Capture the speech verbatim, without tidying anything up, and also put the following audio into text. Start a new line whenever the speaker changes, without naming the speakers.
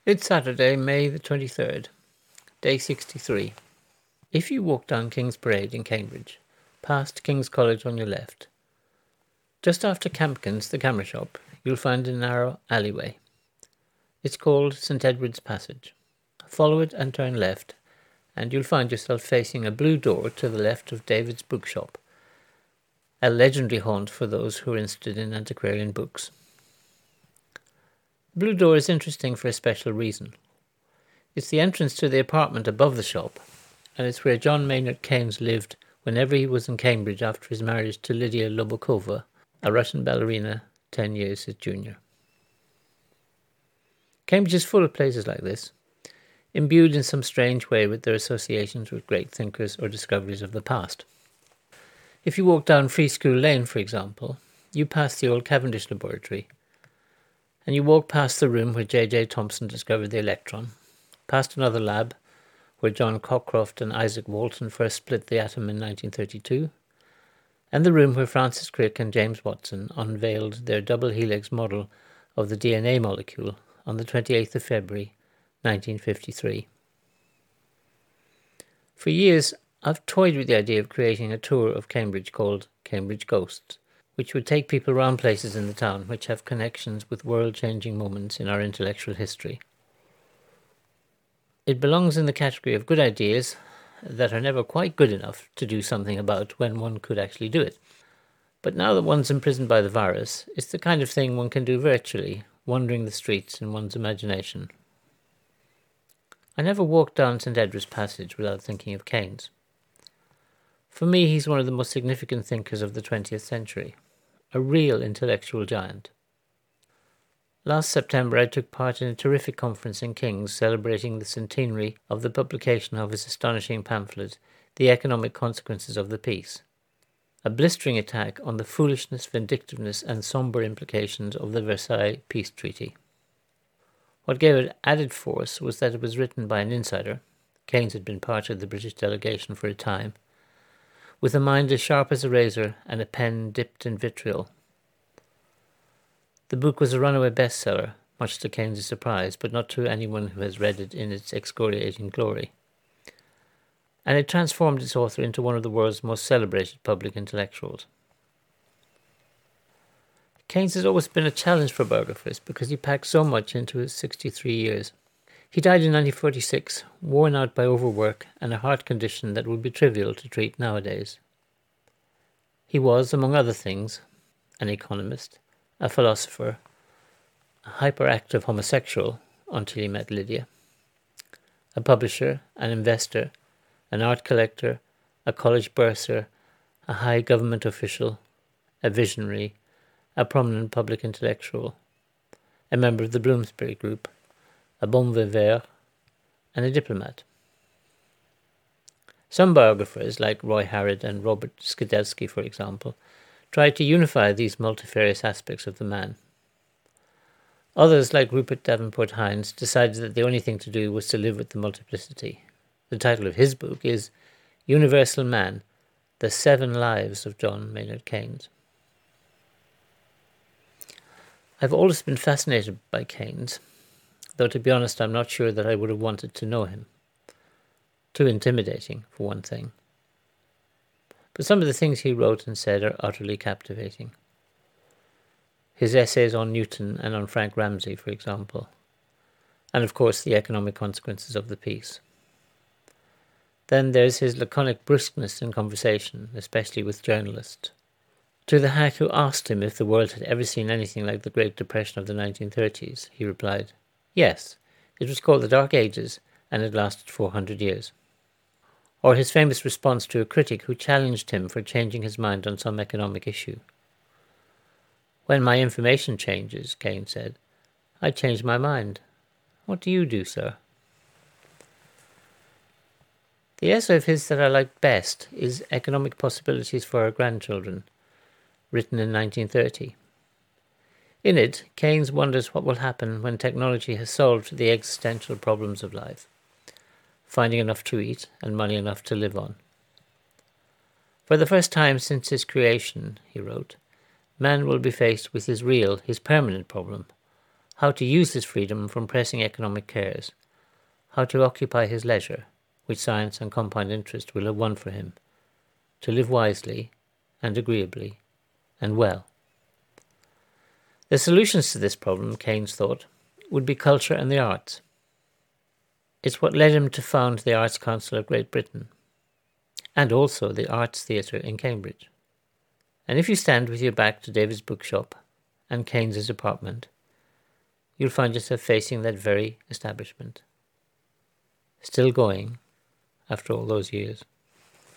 It's Saturday, May the twenty-third, day sixty-three. If you walk down King's Parade in Cambridge, past King's College on your left, just after Campkins, the camera shop, you'll find a narrow alleyway. It's called St Edward's Passage. Follow it and turn left, and you'll find yourself facing a blue door to the left of David's Bookshop, a legendary haunt for those who are interested in antiquarian books. Blue Door is interesting for a special reason. It's the entrance to the apartment above the shop, and it's where John Maynard Keynes lived whenever he was in Cambridge after his marriage to Lydia Lobokova, a Russian ballerina ten years his junior. Cambridge is full of places like this, imbued in some strange way with their associations with great thinkers or discoveries of the past. If you walk down Free School Lane, for example, you pass the old Cavendish laboratory, and you walk past the room where J J Thomson discovered the electron, past another lab where John Cockcroft and Isaac Walton first split the atom in nineteen thirty-two, and the room where Francis Crick and James Watson unveiled their double helix model of the D N A molecule on the twenty-eighth of February, nineteen fifty-three. For years, I've toyed with the idea of creating a tour of Cambridge called Cambridge Ghosts, which would take people around places in the town which have connections with world-changing moments in our intellectual history. It belongs in the category of good ideas that are never quite good enough to do something about when one could actually do it. But now that one's imprisoned by the virus, it's the kind of thing one can do virtually, wandering the streets in one's imagination. I never walked down St Edward's Passage without thinking of Keynes. For me, he's one of the most significant thinkers of the twentieth century, a real intellectual giant. Last September, I took part in a terrific conference in King's celebrating the centenary of the publication of his astonishing pamphlet, The Economic Consequences of the Peace, a blistering attack on the foolishness, vindictiveness, and sombre implications of the Versailles Peace Treaty. What gave it added force was that it was written by an insider. Keynes had been part of the British delegation for a time, with a mind as sharp as a razor and a pen dipped in vitriol. The book was a runaway bestseller, much to Keynes' surprise, but not to anyone who has read it in its excoriating glory. And it transformed its author into one of the world's most celebrated public intellectuals. Keynes has always been a challenge for biographers because he packed so much into his sixty-three years. He died in nineteen forty-six, worn out by overwork and a heart condition that would be trivial to treat nowadays. He was, among other things, an economist, a philosopher, a hyperactive homosexual until he met Lydia, a publisher, an investor, an art collector, a college bursar, a high government official, a visionary, a prominent public intellectual, a member of the Bloomsbury Group, a bon vivant, and a diplomat. Some biographers, like Roy Harrod and Robert Skidelsky, for example, tried to unify these multifarious aspects of the man. Others, like Rupert Davenport Hines, decided that the only thing to do was to live with the multiplicity. The title of his book is Universal Man, The Seven Lives of John Maynard Keynes. I've always been fascinated by Keynes, though to be honest I'm not sure that I would have wanted to know him. Too intimidating, for one thing. But some of the things he wrote and said are utterly captivating. His essays on Newton and on Frank Ramsey, for example. And of course the economic consequences of the peace. Then there's his laconic brusqueness in conversation, especially with journalists. To the hack who asked him if the world had ever seen anything like the Great Depression of the nineteen thirties, he replied, yes, it was called the Dark Ages and it lasted four hundred years. Or his famous response to a critic who challenged him for changing his mind on some economic issue. When my information changes, Keynes said, I change my mind. What do you do, sir? The essay of his that I like best is Economic Possibilities for Our Grandchildren, written in nineteen thirty. In it, Keynes wonders what will happen when technology has solved the existential problems of life, finding enough to eat and money enough to live on. For the first time since his creation, he wrote, man will be faced with his real, his permanent problem, how to use his freedom from pressing economic cares, how to occupy his leisure, which science and compound interest will have won for him, to live wisely and agreeably and well. The solutions to this problem, Keynes thought, would be culture and the arts. It's what led him to found the Arts Council of Great Britain, and also the Arts Theatre in Cambridge. And if you stand with your back to David's bookshop and Keynes's apartment, you'll find yourself facing that very establishment, still going after all those years.